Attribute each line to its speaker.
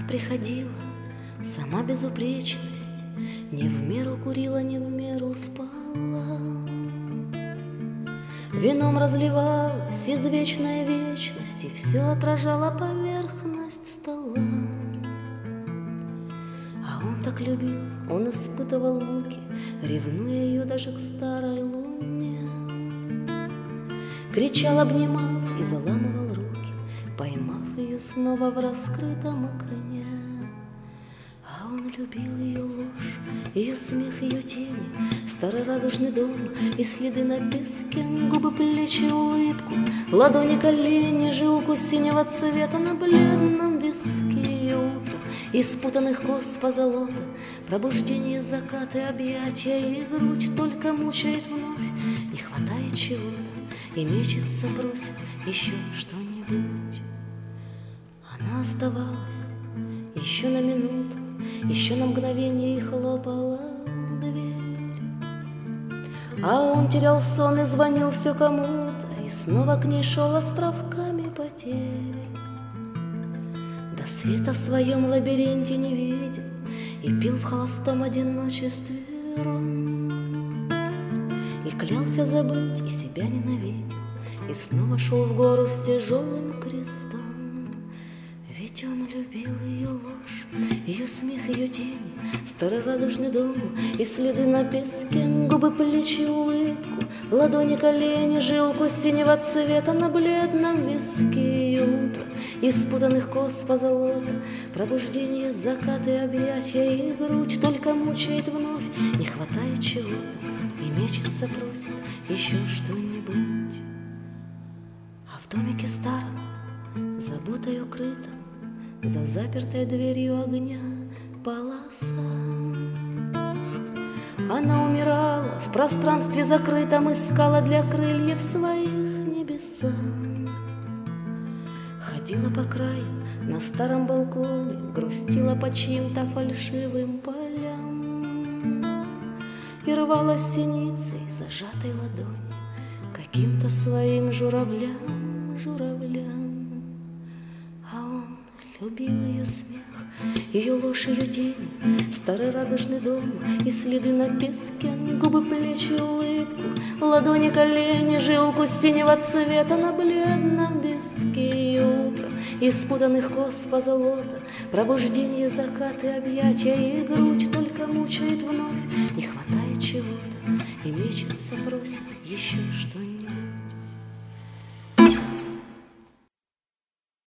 Speaker 1: приходила, сама безупречность, не в меру курила, не в меру спала. Вином разливалась извечная вечность, и все отражала поверхность стола. А он так любил, он испытывал муки, ревнуя ее даже к старой луне. Кричал, обнимал и заламывал руки, поймав ее снова в раскрытом окне. А он любил ее ложь, ее смех, ее тени, старый радужный дом и следы на песке, губы, плечи, улыбку, ладони, колени, жилку синего цвета на бледном виске. Ее утро из спутанных кос позолота, пробуждение, закаты, объятия, и грудь только мучает вновь, не хватает чего-то, и мечется, просит еще что-нибудь. Она оставалась еще на минуту, еще на мгновение, и хлопала дверь. А он терял сон и звонил все кому-то, и снова к ней шел островками потерь. До света в своем лабиринте не видел и пил в холостом одиночестве ром. И клялся забыть, и себя ненавидел, и снова шел в гору с тяжелым крестом. Ведь он любил ее ложь, ее смех, ее тени, старый радужный дом и следы на песке, губы, плечи, улыбку, ладони, колени, жилку синего цвета на бледном виске. Ее утро из спутанных кос позолота, пробуждение, закаты, объятия, и грудь только мучает вновь, не хватает чего-то, и мечется, просит еще что-нибудь. А в домике старом, заботой укрытом, за запертой дверью огня полоса, она умирала в пространстве закрытом, искала для крыльев своих небеса. Ходила по краю на старом балконе, грустила по чьим-то фальшивым полям и рвала синицей зажатой ладони каким-то своим журавлям, журавлям. А он любил ее смех, ее ложь, ее тень, старый радужный дом и следы на песке, губы, плечи, улыбку, ладони, колени, жилку синего цвета на бледном виске. Ее утро из спутанных кос позолота, пробуждение, закаты, объятия, и грудь только мучает вновь, не хватает чего-то, и мечется, просит еще что-нибудь.